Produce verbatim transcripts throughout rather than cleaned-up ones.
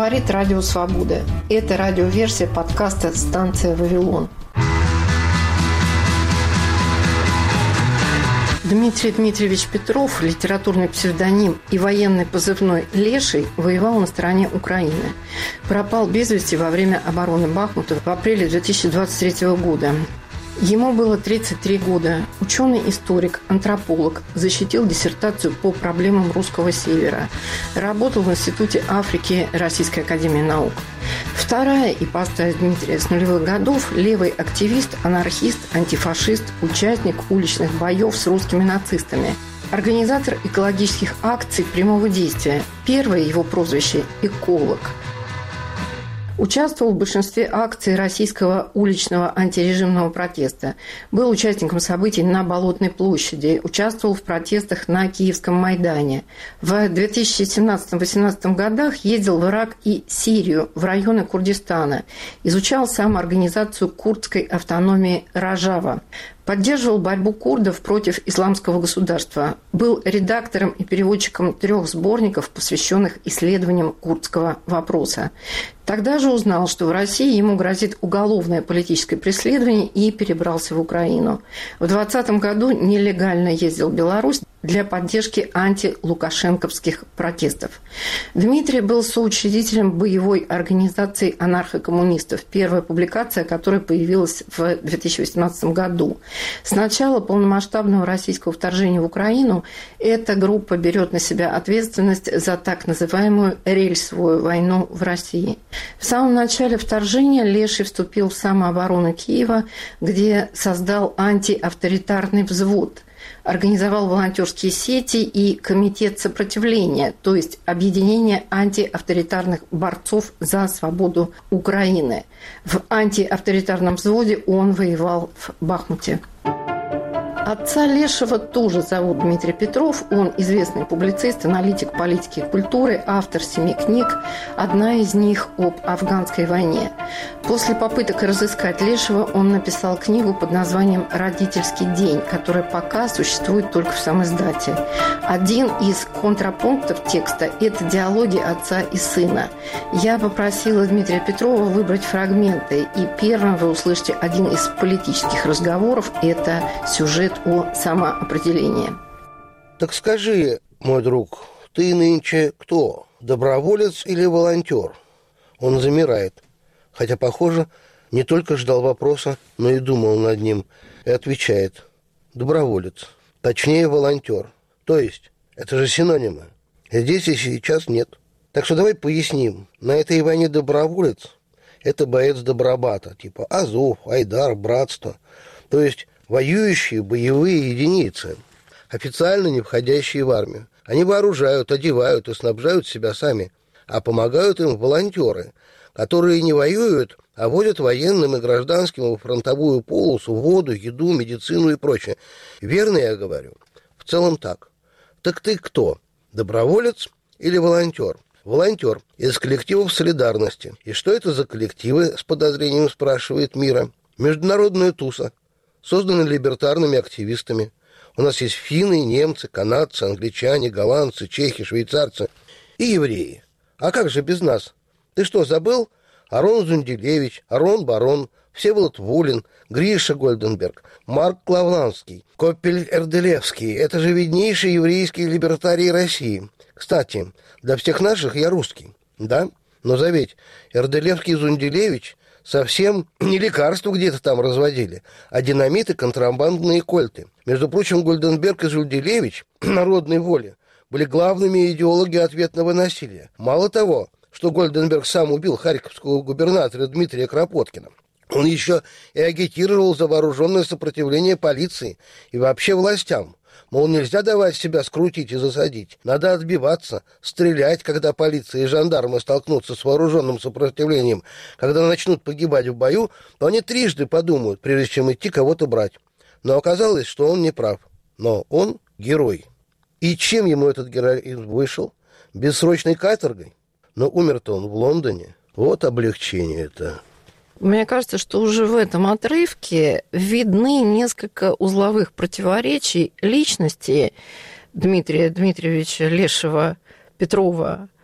Говорит Радио Свобода. Это радиоверсия подкаста «Станция Вавилон». Дмитрий Дмитриевич Петров, литературный псевдоним и военный позывной «Леший», воевал на стороне Украины. Пропал без вести во время обороны Бахмута в апреле две тысячи двадцать третьего года. Ему было тридцать три года. Ученый-историк, антрополог, защитил диссертацию по проблемам русского севера. Работал в Институте Африки Российской академии наук. Вторая ипостась Дмитрия с нулевых годов – левый активист, анархист, антифашист, участник уличных боев с русскими нацистами. Организатор экологических акций прямого действия. Первое его прозвище – «Эколог». Участвовал в большинстве акций российского уличного антирежимного протеста. Был участником событий на Болотной площади. Участвовал в протестах на Киевском Майдане. В две тысячи семнадцатом-восемнадцатом годах ездил в Ирак и Сирию, в районы Курдистана. Изучал самоорганизацию курдской автономии Рожава. Поддерживал борьбу курдов против исламского государства. Был редактором и переводчиком трех сборников, посвященных исследованиям курдского вопроса. Тогда же узнал, что в России ему грозит уголовное политическое преследование, и перебрался в Украину. В двадцатом году нелегально ездил в Беларусь для поддержки антилукашенковских протестов. Дмитрий был соучредителем боевой организации анархокоммунистов, первая публикация которой появилась в две тысячи восемнадцатом году. С начала полномасштабного российского вторжения в Украину эта группа берет на себя ответственность за так называемую рельсовую войну в России. В самом начале вторжения Леший вступил в самооборону Киева, где создал антиавторитарный взвод, организовал волонтерские сети и комитет сопротивления, то есть объединение антиавторитарных борцов за свободу Украины. В антиавторитарном взводе он воевал в Бахмуте. Отца Лешего тоже зовут Дмитрий Петров. Он известный публицист, аналитик политики и культуры, автор семи книг. Одна из них об афганской войне. После попыток разыскать Лешего он написал книгу под названием «Родительский день», которая пока существует только в самиздате. Один из контрапунктов текста – это диалоги отца и сына. Я попросила Дмитрия Петрова выбрать фрагменты, и первым вы услышите один из политических разговоров – это сюжет о самоопределении. Так скажи, мой друг, ты нынче кто? Доброволец или волонтер? Он замирает, хотя, похоже, не только ждал вопроса, но и думал над ним, и отвечает: доброволец, точнее волонтер. То есть, это же синонимы. Здесь и сейчас нет. Так что давай поясним. На этой войне доброволец – это боец добробата, типа Азов, Айдар, Братство. То есть воюющие боевые единицы, официально не входящие в армию. Они вооружают, одевают и снабжают себя сами, а помогают им волонтеры, которые не воюют, а водят военным и гражданским в фронтовую полосу воду, еду, медицину и прочее. Верно я говорю? В целом так. Так ты кто? Доброволец или волонтер? Волонтер из коллективов солидарности. И что это за коллективы, с подозрением спрашивает Мира? Международная туса, созданы либертарными активистами. У нас есть финны, немцы, канадцы, англичане, голландцы, чехи, швейцарцы и евреи. А как же без нас? Ты что, забыл? Арон Зунделевич, Арон Барон, Всеволод Вулин, Гриша Гольденберг, Марк Клавланский, Коппель Эрделевский. Это же виднейшие еврейские либертарии России. Кстати, для всех наших я русский, да? Но заветь, Эрделевский и Зунделевич совсем не лекарства где-то там разводили, а динамит и контрабандные кольты. Между прочим, Гольденберг и Зунделевич, народной воли, были главными идеологи ответного насилия. Мало того, что Гольденберг сам убил харьковского губернатора Дмитрия Кропоткина, он еще и агитировал за вооруженное сопротивление полиции и вообще властям. Мол, нельзя давать себя скрутить и засадить. Надо отбиваться, стрелять, когда полиция и жандармы столкнутся с вооруженным сопротивлением. Когда начнут погибать в бою, то они трижды подумают, прежде чем идти кого-то брать. Но оказалось, что он не прав. Но он герой. И чем ему этот героизм вышел? Бессрочной каторгой? Но умер-то он в Лондоне. Вот облегчение-то. Мне кажется, что уже в этом отрывке видны несколько узловых противоречий личности Дмитрия Дмитриевича Лешего Петрова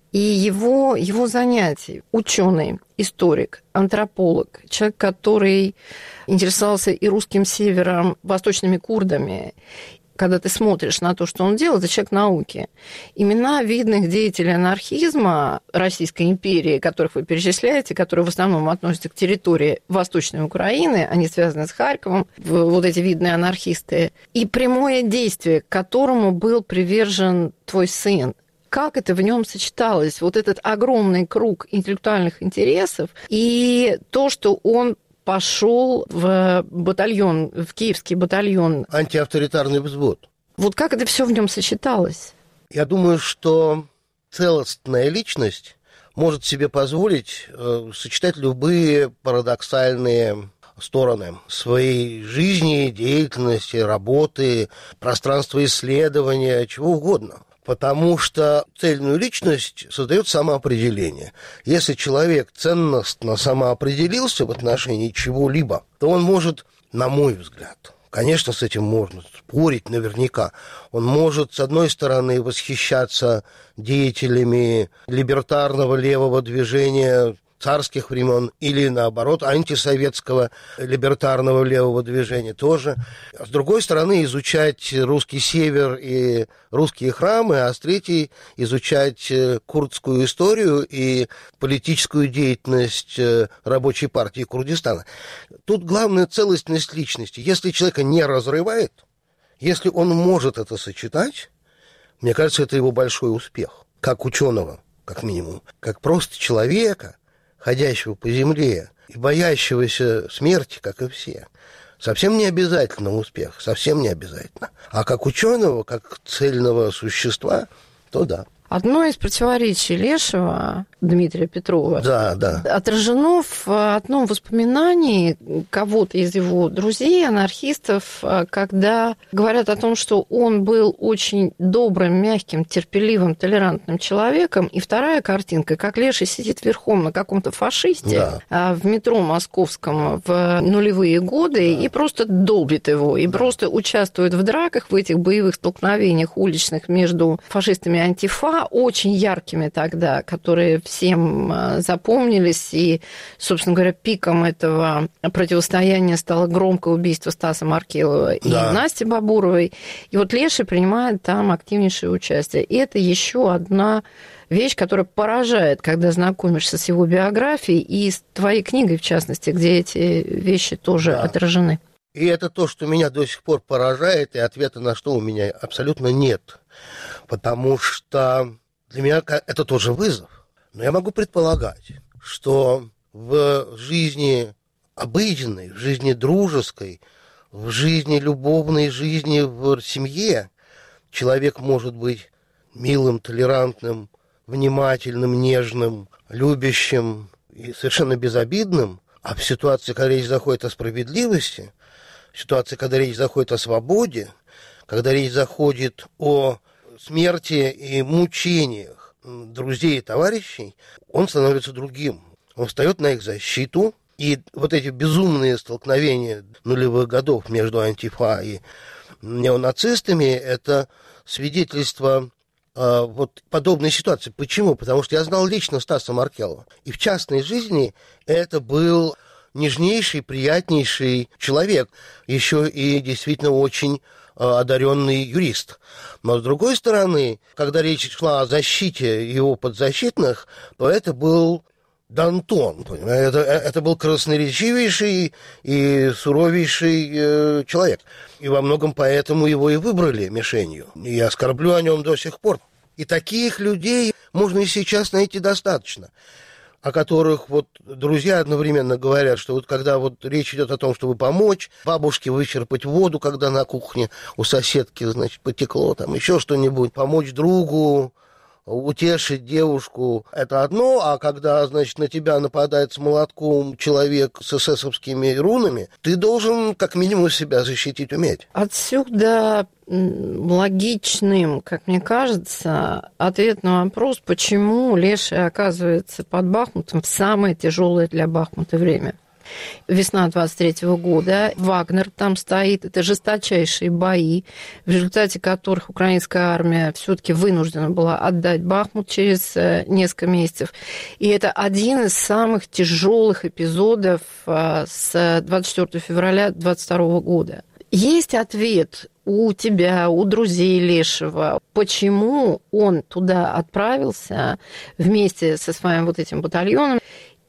И его, его занятия, ученый, историк, антрополог, человек, который интересовался и русским севером, восточными курдами. Когда ты смотришь на то, что он делал, это человек науки. Имена видных деятелей анархизма Российской империи, которых вы перечисляете, которые в основном относятся к территории Восточной Украины, они связаны с Харьковом, вот эти видные анархисты, и прямое действие, к которому был привержен твой сын. Как это в нем сочеталось? Вот этот огромный круг интеллектуальных интересов и то, что он пошел в батальон, в киевский батальон. Антиавторитарный взвод. Вот как это все в нем сочеталось? Я думаю, что целостная личность может себе позволить э, сочетать любые парадоксальные стороны своей жизни, деятельности, работы, пространства исследования, чего угодно. Потому что цельную личность создает самоопределение. Если человек ценностно самоопределился в отношении чего-либо, то он может, на мой взгляд, конечно, с этим можно спорить наверняка, он может, с одной стороны, восхищаться деятелями либертарного левого движения царских времен или, наоборот, антисоветского либертарного левого движения тоже. А с другой стороны, изучать русский север и русские храмы, а с третьей изучать курдскую историю и политическую деятельность рабочей партии Курдистана. Тут главная целостность личности. Если человека не разрывает, если он может это сочетать, мне кажется, это его большой успех. Как ученого, как минимум. Как просто человека, ходящего по земле и боящегося смерти, как и все. Совсем не обязательно успех, совсем не обязательно. А как ученого, как цельного существа, то да. Одно из противоречий Лешева, Дмитрия Петрова, да, да. отражено в одном воспоминании кого-то из его друзей, анархистов, когда говорят о том, что он был очень добрым, мягким, терпеливым, толерантным человеком. И вторая картинка, как Леша сидит верхом на каком-то фашисте да. в метро московском в нулевые годы да. и просто долбит его, и да. просто участвует в драках, в этих боевых столкновениях уличных между фашистами и антифа, очень яркими тогда, которые всем запомнились. И, собственно говоря, пиком этого противостояния стало громкое убийство Стаса Маркелова и да. Насти Бабуровой. И вот Леша принимает там активнейшее участие. И это еще одна вещь, которая поражает, когда знакомишься с его биографией и с твоей книгой, в частности, где эти вещи тоже да. отражены. И это то, что меня до сих пор поражает, и ответа на что у меня абсолютно нет. Потому что для меня это тоже вызов. Но я могу предполагать, что в жизни обыденной, в жизни дружеской, в жизни любовной, жизни в семье человек может быть милым, толерантным, внимательным, нежным, любящим и совершенно безобидным. А в ситуации, когда речь заходит о справедливости, в ситуации, когда речь заходит о свободе, когда речь заходит о смерти и мучениях друзей и товарищей, он становится другим. Он встает на их защиту, и вот эти безумные столкновения нулевых годов между антифа и неонацистами – это свидетельство э, вот подобной ситуации. Почему? Потому что я знал лично Стаса Маркелова. И в частной жизни это был нежнейший, приятнейший человек, еще и действительно очень одаренный юрист. Но, с другой стороны, когда речь шла о защите его подзащитных, то это был Д'Антон. Это, это был красноречивейший и суровейший э, человек. И во многом поэтому его и выбрали мишенью. И я скорблю о нем до сих пор. И таких людей можно и сейчас найти достаточно, о которых вот друзья одновременно говорят, что вот когда вот речь идет о том, чтобы помочь бабушке вычерпать воду, когда на кухне у соседки, значит, потекло, там еще что-нибудь, помочь другу, утешить девушку, это одно, а когда, значит, на тебя нападает с молотком человек с эсэсовскими рунами, ты должен как минимум себя защитить уметь. Отсюда логичным, как мне кажется, ответ на вопрос, почему Леша оказывается под Бахмутом в самое тяжелое для Бахмута время. Весна двадцать третьего года. Вагнер там стоит. Это жесточайшие бои, в результате которых украинская армия все-таки вынуждена была отдать Бахмут через несколько месяцев. И это один из самых тяжелых эпизодов с двадцать четвёртого февраля двадцать второго года. Есть ответ у тебя, у друзей Лешева, почему он туда отправился вместе со своим вот этим батальоном?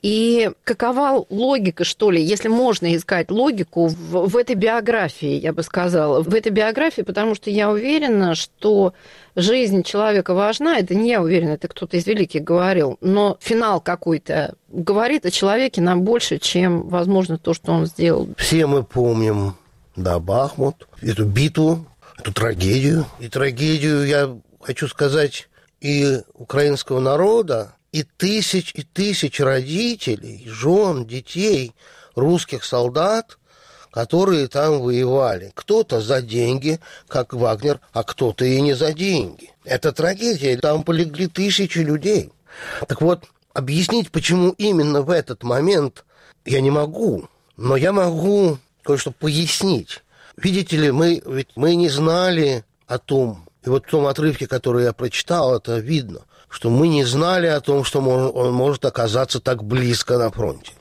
И какова логика, что ли, если можно искать логику в, в этой биографии, я бы сказала, в этой биографии, потому что я уверена, что жизнь человека важна, это не я уверена, это кто-то из великих говорил, но финал какой-то говорит о человеке нам больше, чем, возможно, то, что он сделал. Все мы помним, да, Бахмут, эту битву, эту трагедию. И трагедию, я хочу сказать, и украинского народа, и тысяч и тысяч родителей, жен, детей, русских солдат, которые там воевали. Кто-то за деньги, как Вагнер, а кто-то и не за деньги. Это трагедия, там полегли тысячи людей. Так вот, объяснить, почему именно в этот момент, я не могу, но я могу кое-что пояснить. Видите ли, мы, ведь мы не знали о том, и вот в том отрывке, который я прочитал, это видно, что мы не знали о том, что он может оказаться так близко на фронте.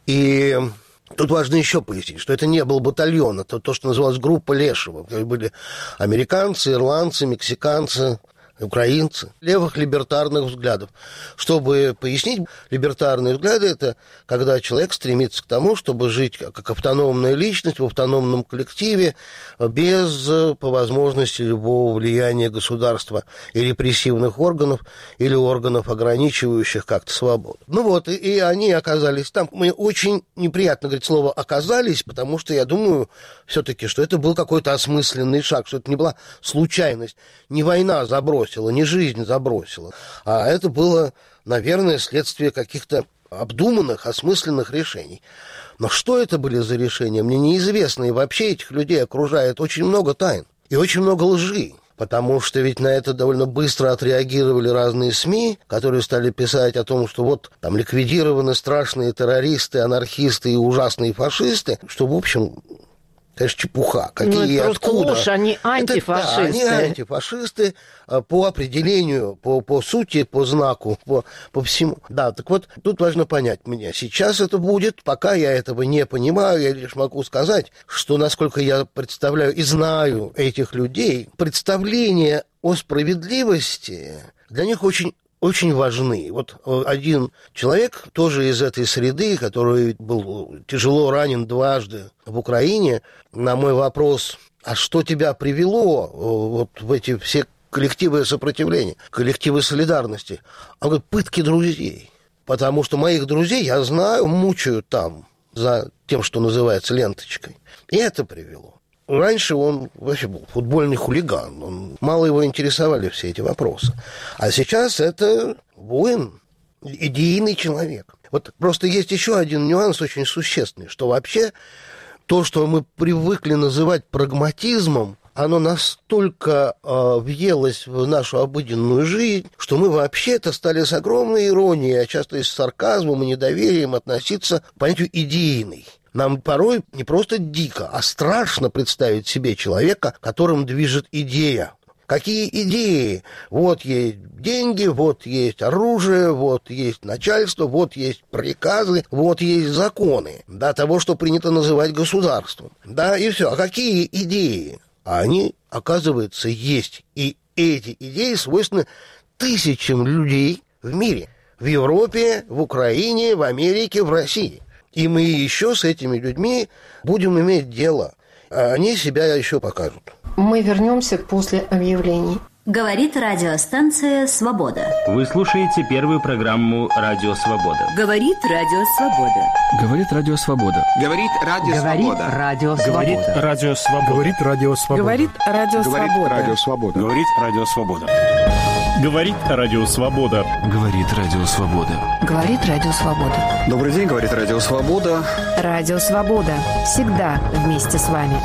И тут важно еще пояснить, что это не был батальон, это то, что называлось группа Лешева. Были американцы, ирландцы, мексиканцы, украинцы, левых либертарных взглядов. Чтобы пояснить, либертарные взгляды – это когда человек стремится к тому, чтобы жить как автономная личность в автономном коллективе без, по возможности, любого влияния государства и репрессивных органов или органов, ограничивающих как-то свободу. Ну вот, и, и они оказались там. Мне очень неприятно говорить слово «оказались», потому что я думаю все-таки, что это был какой-то осмысленный шаг, что это не была случайность, не война забросила, не жизнь забросила, а это было, наверное, следствие каких-то обдуманных, осмысленных решений. Но что это были за решения, мне неизвестно, и вообще этих людей окружает очень много тайн и очень много лжи, потому что ведь на это довольно быстро отреагировали разные СМИ, которые стали писать о том, что вот там ликвидированы страшные террористы, анархисты и ужасные фашисты, что, в общем... Конечно, чепуха. Какие ну, откуда? Ложь, они антифашисты. Это, да, они антифашисты по определению, по, по сути, по знаку, по, по всему. Да, так вот, тут важно понять меня. Сейчас это будет, пока я этого не понимаю, я лишь могу сказать, что, насколько я представляю и знаю этих людей, представление о справедливости для них очень очень важны. Вот один человек, тоже из этой среды, который был тяжело ранен дважды в Украине, на мой вопрос, а что тебя привело вот в эти все коллективы сопротивления, коллективы солидарности? Он говорит, пытки друзей. Потому что моих друзей, я знаю, мучают там за тем, что называется ленточкой. И это привело. Раньше он вообще был футбольный хулиган, он, мало его интересовали все эти вопросы. А сейчас это воин, идейный человек. Вот просто есть еще один нюанс очень существенный, что вообще то, что мы привыкли называть прагматизмом, оно настолько э, въелось в нашу обыденную жизнь, что мы вообще-то стали с огромной иронией, а часто и с сарказмом и недоверием относиться к понятию «идейный». Нам порой не просто дико, а страшно представить себе человека, которым движет идея. Какие идеи? Вот есть деньги, вот есть оружие, вот есть начальство, вот есть приказы, вот есть законы, да, того, что принято называть государством. Да, и все. А какие идеи? А они, оказывается, есть. И эти идеи свойственны тысячам людей в мире. В Европе, в Украине, в Америке, в России. И мы еще с этими людьми будем иметь дело. А они себя еще покажут. Мы вернемся после объявлений. Говорит радиостанция «Свобода». Вы слушаете первую программу «Радио Свобода». Говорит Радио Свобода. Говорит Радио Свобода. Говорит Радио Свобода. Говорит Радио Свобода. Говорит Радио Свобода. Говорит Радио Свобода. Говорит Радио Свобода. Говорит Радио Свобода. Говорит Радио Свобода. Говорит Радио Свобода. Добрый день, говорит Радио Свобода. Радио Свобода. Всегда вместе с вами.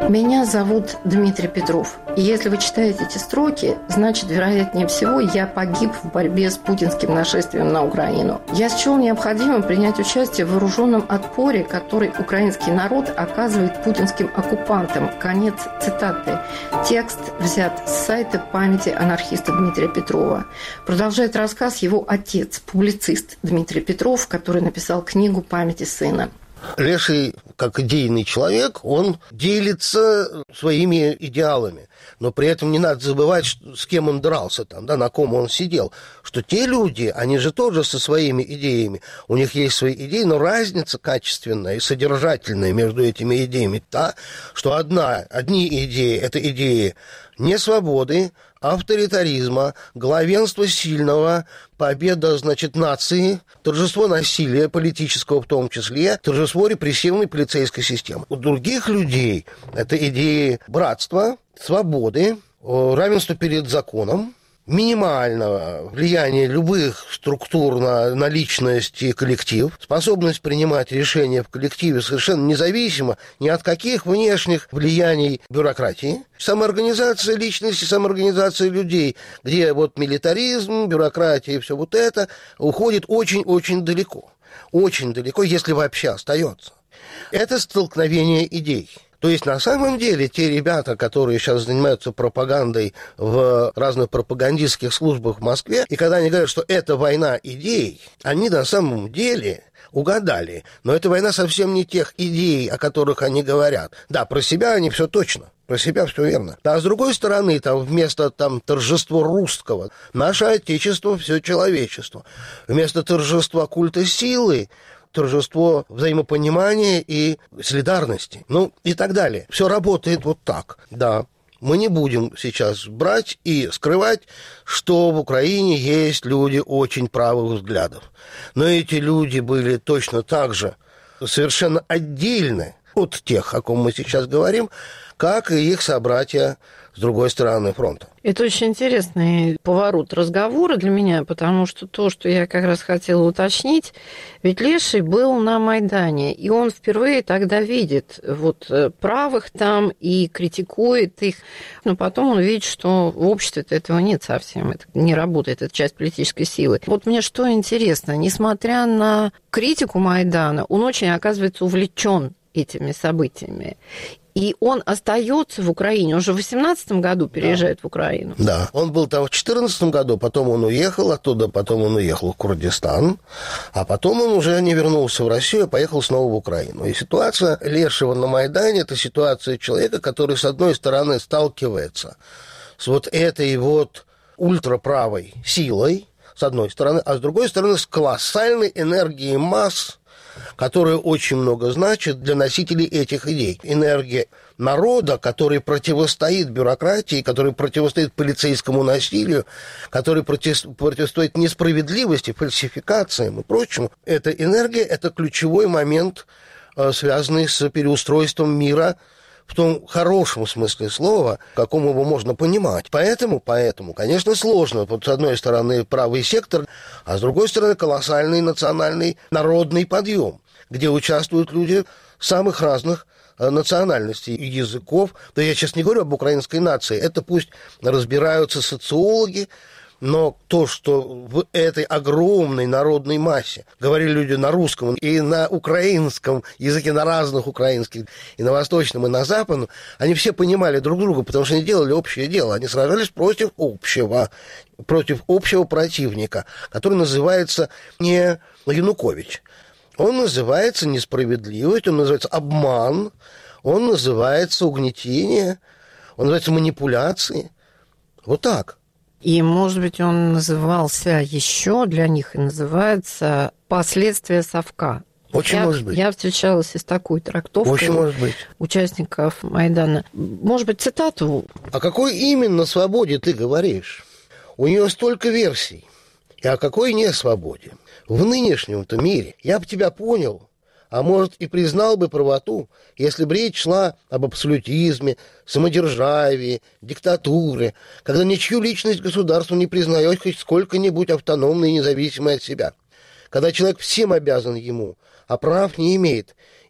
Меня зовут Дмитрий Петров. И если вы читаете эти строки, значит, вероятнее всего, я погиб в борьбе с путинским нашествием на Украину. Я счел необходимым принять участие в вооруженном отпоре, который украинский народ оказывает путинским оккупантам. Конец цитаты. Текст взят с сайта памяти анархиста Дмитрия Петрова. Продолжает рассказ его отец, публицист Дмитрий Петров, который написал книгу «Памяти сына». Леший, как идейный человек, он делится своими идеалами. Но при этом не надо забывать, с кем он дрался там, да, на ком он сидел. Что те люди, они же тоже со своими идеями. У них есть свои идеи, но разница качественная и содержательная между этими идеями та, что одна, одни идеи – это идеи несвободы, авторитаризма, главенства сильного, победа, значит, нации, торжество насилия, политического в том числе, торжество репрессивной полицейской системы. У других людей это идеи братства, свободы, равенства перед законом, минимального влияния любых структур на, на личность и коллектив, способность принимать решения в коллективе совершенно независимо ни от каких внешних влияний бюрократии, самоорганизация личности, самоорганизация людей, где вот милитаризм, бюрократия и все вот это уходит очень-очень далеко. Очень далеко, если вообще остается. Это столкновение идей. То есть, на самом деле, те ребята, которые сейчас занимаются пропагандой в разных пропагандистских службах в Москве, и когда они говорят, что это война идей, они на самом деле угадали. Но это война совсем не тех идей, о которых они говорят. Да, про себя они все точно. Про себя все верно. А с другой стороны, там вместо там, торжества русского, наше отечество, все человечество. Вместо торжества культа силы, торжество взаимопонимания и солидарности, ну и так далее. Все работает вот так, да. Мы не будем сейчас брать и скрывать, что в Украине есть люди очень правых взглядов. Но эти люди были точно так же совершенно отдельны от тех, о ком мы сейчас говорим, как и их собратья с другой стороны фронта. Это очень интересный поворот разговора для меня, потому что то, что я как раз хотела уточнить, ведь Леший был на Майдане, и он впервые тогда видит вот правых там и критикует их, но потом он видит, что в обществе этого нет совсем, это не работает, это часть политической силы. Вот мне что интересно, несмотря на критику Майдана, он очень, оказывается, увлечен этими событиями. И он остается в Украине. Он же в восемнадцатом году переезжает да. в Украину. Да, он был там в четырнадцатом году, потом он уехал оттуда, потом он уехал в Курдистан, а потом он уже не вернулся в Россию, а поехал снова в Украину. И ситуация Лешего на Майдане – это ситуация человека, который, с одной стороны, сталкивается с вот этой вот ультраправой силой, с одной стороны, а с другой стороны, с колоссальной энергией масс, которая очень много значит для носителей этих идей. Энергия народа, который противостоит бюрократии, который противостоит полицейскому насилию, который противостоит несправедливости, фальсификациям и прочему. Эта энергия – это ключевой момент, связанный с переустройством мира в том хорошем смысле слова, какому его можно понимать. Поэтому, поэтому, конечно, сложно. Вот с одной стороны правый сектор, а с другой стороны колоссальный национальный народный подъем, где участвуют люди самых разных национальностей и языков. Да я сейчас не говорю об украинской нации, это пусть разбираются социологи, но то, что в этой огромной народной массе говорили люди на русском и на украинском языке, на разных украинских, и на восточном, и на западном, они все понимали друг друга, потому что они делали общее дело. Они сражались против общего, против общего противника, который называется не Янукович. Он называется несправедливость, он называется обман, он называется угнетение, он называется манипуляции. Вот так. И, может быть, он назывался еще, для них и называется «Последствия совка». Очень я, может быть. Я встречалась и с такой трактовкой Очень может быть. Участников Майдана. Может быть, цитату? О какой именно свободе ты говоришь? У нее столько версий. И о какой не свободе? В нынешнем-то мире я бы тебя понял, а может и признал бы правоту, если бы речь шла об абсолютизме, самодержавии, диктатуре, когда ничью личность государства не признает хоть сколько-нибудь автономной и независимой от себя, когда человек всем обязан ему, а прав не имеет,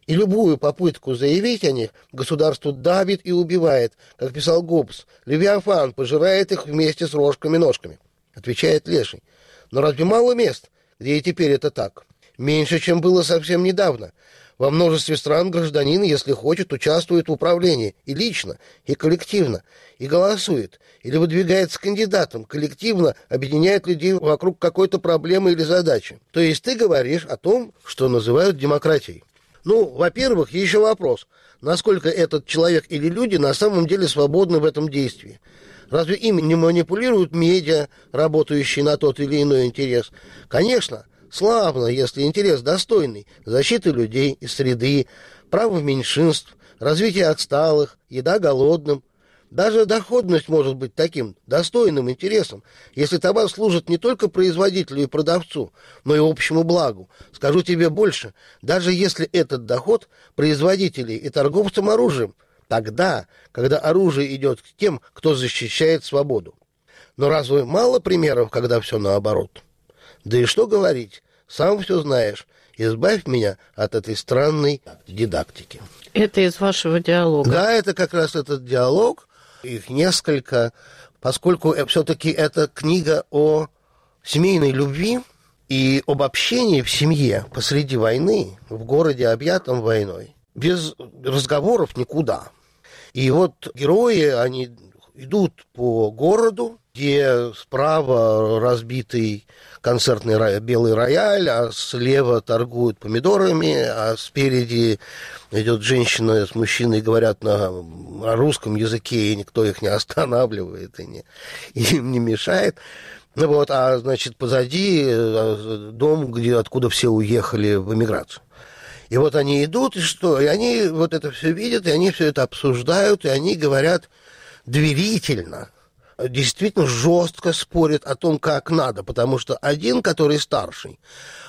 И любую попытку заявить о них государство давит и убивает, как писал Гоббс. Левиафан пожирает их вместе с рожками-ножками, отвечает Леший. Но разве мало мест, где и теперь это так? Меньше, чем было совсем недавно. Во множестве стран гражданин, если хочет, участвует в управлении и лично, и коллективно, и голосует, или выдвигается кандидатом, коллективно объединяет людей вокруг какой-то проблемы или задачи. То есть ты говоришь о том, что называют демократией. Ну, во-первых, еще вопрос, насколько этот человек или люди на самом деле свободны в этом действии. Разве им не манипулируют медиа, работающие на тот или иной интерес? Конечно, славно, если интерес достойный, защиты людей и среды, права меньшинств, развитие отсталых, еда голодным. Даже доходность может быть таким достойным интересом, если товар служит не только производителю и продавцу, но и общему благу. Скажу тебе больше, даже если этот доход производителей и торговцам оружием, тогда, когда оружие идет к тем, кто защищает свободу. Но разве мало примеров, когда все наоборот? Да и что говорить, сам все знаешь. Избавь меня от этой странной дидактики. Это из вашего диалога? Да, это как раз этот диалог. Их несколько, поскольку все-таки это книга о семейной любви и об общении в семье посреди войны, в городе, объятом войной. Без разговоров никуда. И вот герои, они идут по городу, где справа разбитый концертный рояль, белый рояль, а слева торгуют помидорами, а спереди идет женщина с мужчиной, говорят на русском языке, и никто их не останавливает и, не, и им не мешает. Ну вот, а значит, позади дом, где, откуда все уехали в эмиграцию. И вот они идут, и что? И они вот это все видят, и они все это обсуждают, и они говорят доверительно, действительно жестко спорят о том, как надо, потому что один, который старший,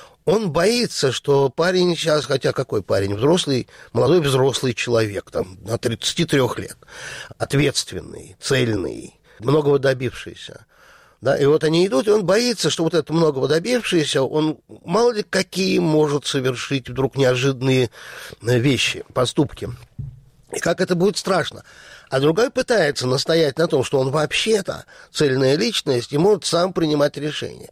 он боится, что парень сейчас, хотя какой парень, взрослый, молодой взрослый человек, там, на тридцати трёх лет, ответственный, цельный, многого добившийся. Да, и вот они идут, и он боится, что вот это многого добившийся, он мало ли какие может совершить вдруг неожиданные вещи, поступки. И как это будет страшно. А другой пытается настоять на том, что он вообще-то цельная личность и может сам принимать решения.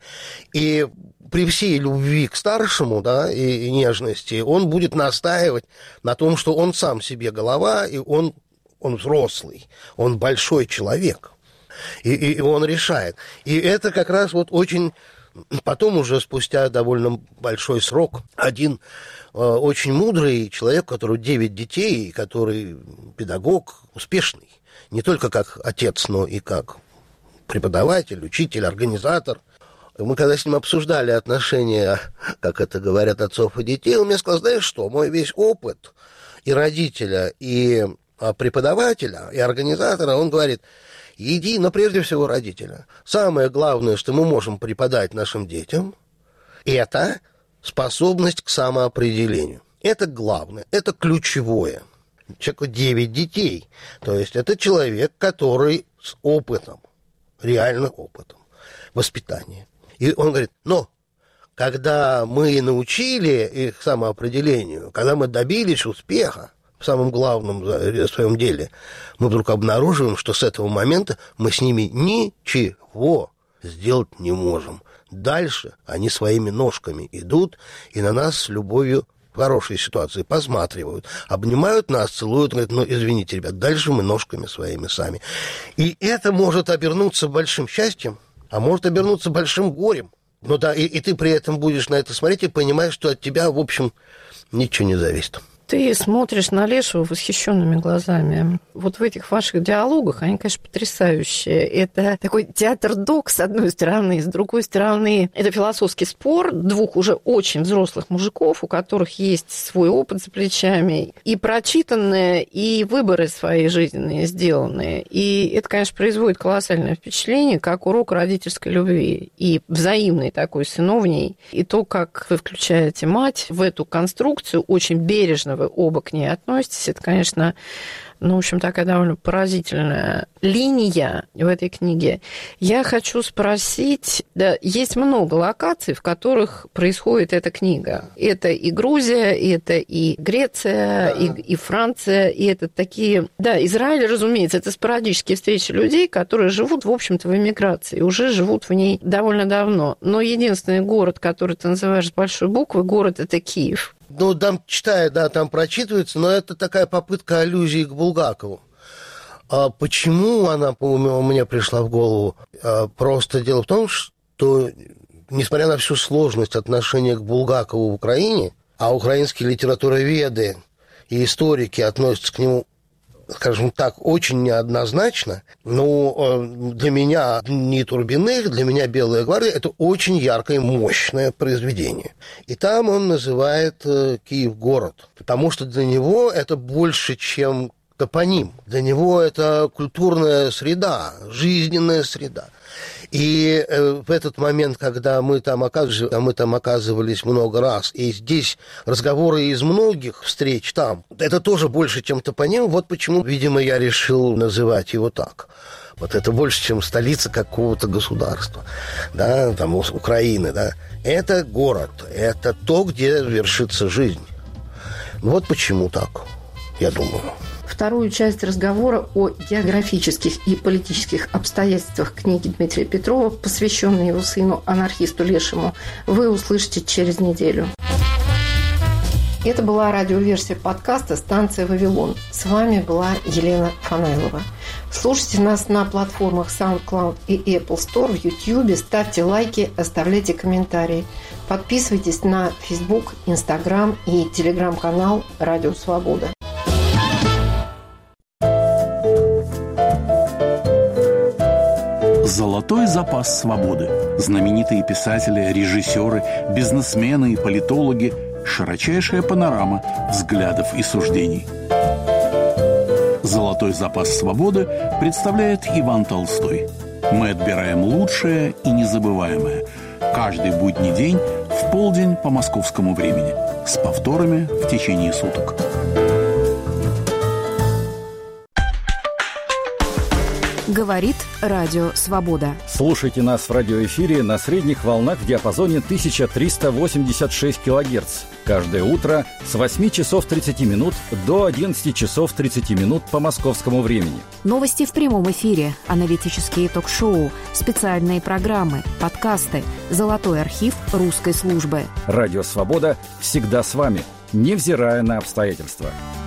И при всей любви к старшему, да, и, и нежности, он будет настаивать на том, что он сам себе голова, и он, он взрослый, он большой человек. И, и, и он решает. И это как раз вот очень... Потом уже спустя довольно большой срок один э, очень мудрый человек, у которого девять детей, который педагог, успешный, не только как отец, но и как преподаватель, учитель, организатор. Мы когда с ним обсуждали отношения, как это говорят, отцов и детей, он мне сказал, знаешь что, мой весь опыт и родителя, и преподавателя, и организатора, он говорит... Иди, но прежде всего родителя. Самое главное, что мы можем преподать нашим детям, это способность к самоопределению. Это главное, это ключевое. Человеку девять детей. То есть это человек, который с опытом, реальным опытом воспитания. И он говорит, но когда мы научили их самоопределению, когда мы добились успеха, в самом главном в своем деле, мы вдруг обнаруживаем, что с этого момента мы с ними ничего сделать не можем. Дальше они своими ножками идут и на нас с любовью в хорошей ситуации посматривают, обнимают нас, целуют, говорят, ну, извините, ребят, дальше мы ножками своими сами. И это может обернуться большим счастьем, а может обернуться большим горем. Ну да, и, и ты при этом будешь на это смотреть и понимаешь, что от тебя, в общем, ничего не зависит. Ты смотришь на Лешего восхищенными глазами. Вот в этих ваших диалогах, они, конечно, потрясающие. Это такой театр-док, с одной стороны, с другой стороны, это философский спор двух уже очень взрослых мужиков, у которых есть свой опыт за плечами, и прочитанные, и выборы свои жизненные сделанные. И это, конечно, производит колоссальное впечатление, как урок родительской любви и взаимной такой сыновней. И то, как вы включаете мать в эту конструкцию, очень бережно вы оба к ней относитесь, это, конечно, ну, в общем, такая довольно поразительная линия в этой книге. Я хочу спросить, да, есть много локаций, в которых происходит эта книга. Это и Грузия, это и Греция, и, и Франция, и это такие... Да, Израиль, разумеется, это спорадические встречи людей, которые живут, в общем-то, в эмиграции, уже живут в ней довольно давно. Но единственный город, который ты называешь с большой буквы, город – это Киев. Ну, там читаю, да, там прочитывается, но это такая попытка аллюзии к Булгакову. А почему она у меня пришла в голову? А просто дело в том, что, несмотря на всю сложность отношения к Булгакову в Украине, а украинские литературоведы и историки относятся к нему, скажем так, очень неоднозначно, но для меня «Дни Турбиных», для меня «Белая гвардия» – это очень яркое, мощное произведение. И там он называет Киев город, потому что для него это больше, чем топоним. Для него это культурная среда, жизненная среда. И в этот момент, когда мы там оказывались, мы там оказывались много раз, и здесь разговоры из многих встреч там, это тоже больше, чем топоним. Вот почему, видимо, я решил называть его так. Вот это больше, чем столица какого-то государства, да, там, Украины, да. Это город, это то, где вершится жизнь. Вот почему так, я думаю. Вторую часть разговора о географических и политических обстоятельствах книги Дмитрия Петрова, посвященной его сыну, анархисту Лешему, вы услышите через неделю. Это была радиоверсия подкаста «Станция Вавилон». С вами была Елена Фанайлова. Слушайте нас на платформах SoundCloud и Apple Store, в YouTube, ставьте лайки, оставляйте комментарии. Подписывайтесь на Facebook, Instagram и Telegram-канал «Радио Свобода». Золотой запас свободы. Знаменитые писатели, режиссеры, бизнесмены и политологи. Широчайшая панорама взглядов и суждений. Золотой запас свободы представляет Иван Толстой. Мы отбираем лучшее и незабываемое. Каждый будний день в полдень по московскому времени. С повторами в течение суток. Говорит Радио Свобода. Слушайте нас в радиоэфире на средних волнах в диапазоне тысяча триста восемьдесят шесть килогерц. Каждое утро с восьми часов тридцати минут до одиннадцати часов тридцати минут по московскому времени. Новости в прямом эфире, аналитические ток-шоу, специальные программы, подкасты, золотой архив русской службы. Радио Свобода всегда с вами, невзирая на обстоятельства.